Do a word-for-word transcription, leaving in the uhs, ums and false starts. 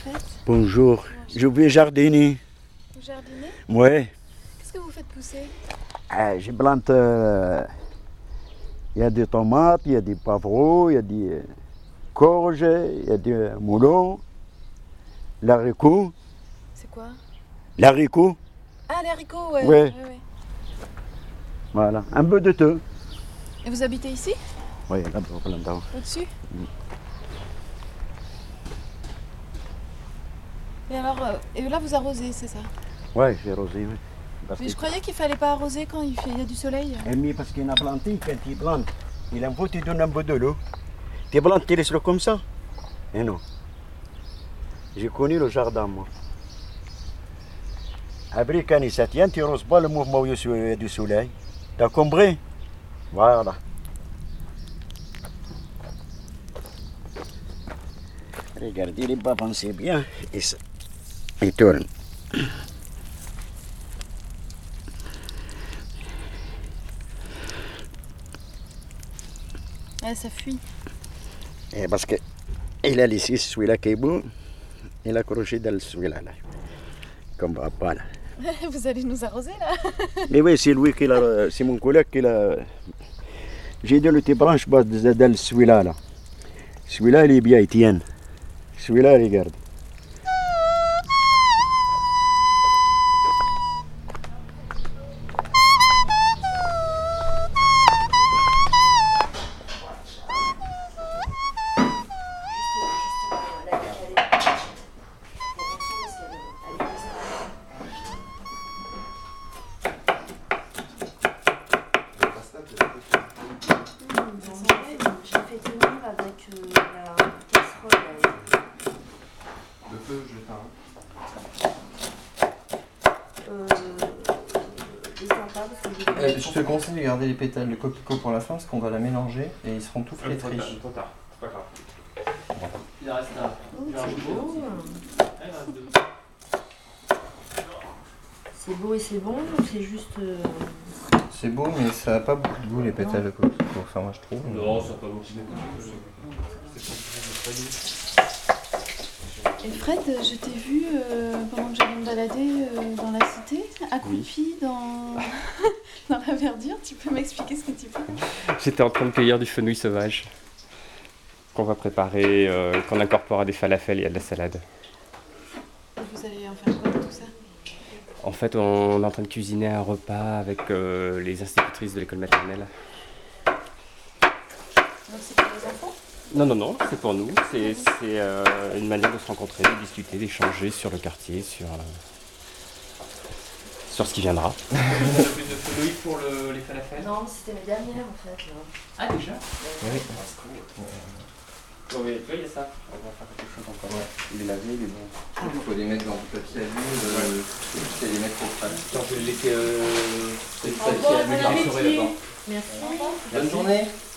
faites? Bonjour, je vais jardiner. Vous jardinez? Ouais. Qu'est-ce que vous faites pousser? Ah, je plante. Il euh, y a des tomates, il y a des poivrons, il y a des euh, courges, il y a des moulons, l'haricot. C'est quoi? L'haricot. Ah, les haricots, ouais. Ouais. ouais, ouais. Voilà, un peu de tout. Et vous habitez ici? Oui, là-bas, là-bas. Au-dessus? Mm. Et alors, euh, et là vous arrosez, c'est ça? Ouais, j'ai arrosé, oui. Parce Mais que- je croyais qu'il fallait pas arroser quand il, fait, il y a du soleil. Eh, mais parce qu'il a planté, quand il plante, il en faut te donner un peu de l'eau. Tu plantes, tu laisses-le comme ça. Eh non. J'ai connu le jardin, moi. Après, quand il se tient, tu n'arroses pas le mouvement où il y a du soleil. T'as compris? Voilà. Regarde, il n'est pas pensé bien. Et ça, il tourne. Ouais, ça fuit. Et parce que il a laissé celui-là qui est beau, il a accroché dans celui-là. Là. Comme papa là. Vous allez nous arroser là? Mais oui, c'est lui qui l'a. C'est mon collègue qui l'a. J'ai dit le tes branches dans celui-là. Là. Celui-là, il est bien, il tient. Celui-là, regarde. J'ai fait tenir avec euh, la casserole. Le feu, je l'éteins. Euh, c'est sympa parce que j'ai Euh, je te conseille de garder les pétales de coquelicot pour la fin parce qu'on va la mélanger et ils seront tout flétris. Trop tard, c'est pas grave. Il en reste un. Oh, c'est beau. C'est beau et c'est bon ou c'est juste. euh, C'est beau, mais ça n'a pas beaucoup de goût les pétales de coquelicot. Enfin, moi je trouve. Non, ça n'a pas beaucoup. Et Fred, je t'ai vu euh, pendant que j'allais me balader euh, dans la cité, accroupi dans... dans la verdure. Tu peux m'expliquer ce que tu fais? J'étais en train de cueillir du fenouil sauvage qu'on va préparer, euh, qu'on incorpore à des falafels et à de la salade. Et vous allez en faire quoi de tout ça? En fait, on est en train de cuisiner un repas avec euh, les institutrices de l'école maternelle. Donc c'est pour les enfants? Non, non, non, c'est pour nous. C'est c'est, euh, une manière de se rencontrer, de discuter, d'échanger sur le quartier, sur, euh, sur ce qui viendra. On a plus de fenouil pour le, les falafels? Non, c'était mes dernières en fait. Là. Ah, déjà? Oui. Bon, mais tu vois, il y a ça. On va faire quelque chose encore. Ouais. Il est lavé, il est bon. Il faut les mettre dans du papier à l'huile, euh, c'est les mettre au frais. Attends, je vais les laisser. Euh... C'est le Au revoir, papier à l'huile bon rassuré appétit. là-bas. Merci. Bonne journée.